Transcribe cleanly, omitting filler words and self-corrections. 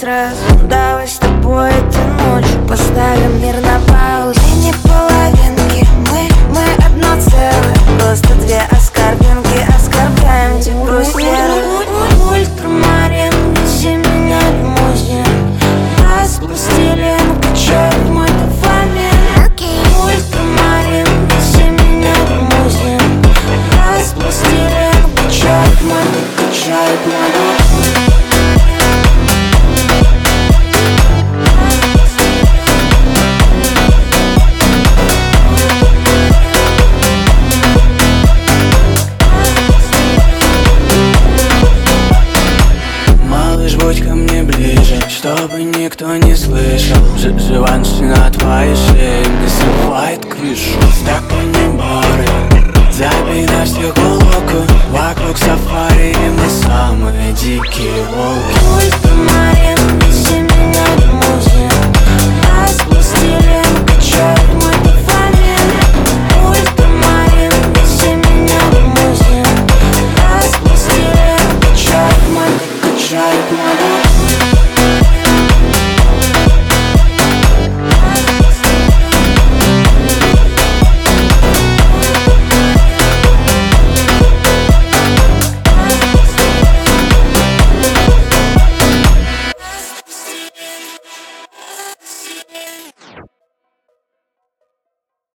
сразу. Давай с тобой эту ночь поставим мир на паузу. Мы не половинки, мы одно целое. Просто две оскорбинки, оскорбляем тепло серую. Ультрамарин, вези меня лимузин. Нас пластилин качает мой дофамин. Ультрамарин, вези меня лимузин. Нас пластилин качает мой дофамин. Будь ко мне ближе, чтобы никто не слышал. Живанши на твоей шее не срывает крышу. Стаканы бары, забей на всех улоку. Вокруг сафари, и мы самые дикие волки. Ультрамарин, вези